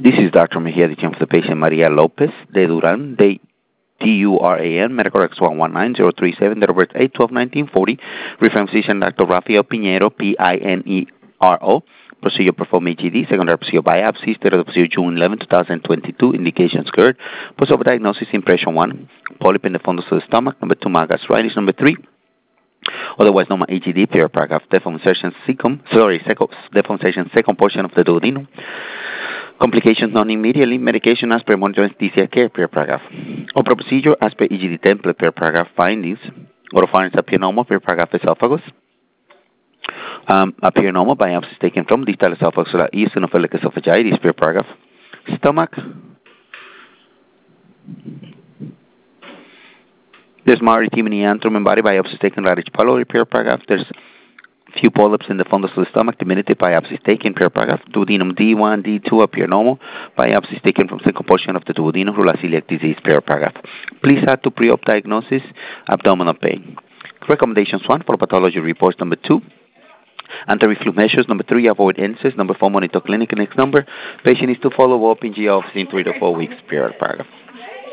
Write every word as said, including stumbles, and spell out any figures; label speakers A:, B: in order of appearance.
A: This is Doctor Mejia, the team for the patient Maria Lopez de Duran, de D U R A N, medical X one one nine zero three seven, date of birth eight twelve nineteen forty, reference physician Doctor Rafael Pinheiro, P I N E R O, procedure performed E G D, secondary procedure biopsy, state of the procedure June eleventh, twenty twenty-two, indications GERD, post-op diagnosis impression one, polyp in the fundus of the stomach, number two, mild gastritis, number three, otherwise known as E G D, period paragraph, deformation secum, sorry, second, deformation second portion of the duodenum. Complications non immediately. Medication as per monitor anesthesia care, per paragraph. Opera procedure as per E G D template, per paragraph. Findings. Oropharynx appear normal, per paragraph. Esophagus um, appear normal. Biopsies taken from distal esophagus, eosinophilic esophagitis, per paragraph. Stomach. There's maritime antrum and body biopsies taken right H. pylori, per paragraph. There's few polyps in the fundus of the stomach, diminutive biopsies taken, per paragraph. Duodenum D one, D two appear normal. Biopsies taken from second portion of the duodenum, celiac disease, per paragraph. Please add to pre-op diagnosis abdominal pain. Recommendations one, for pathology reports. Number two, anti-reflux measures. Number three, avoid N SAIDs. Number four, monitor clinic. Next number, patient is to follow up in G I office in three to four weeks, per paragraph.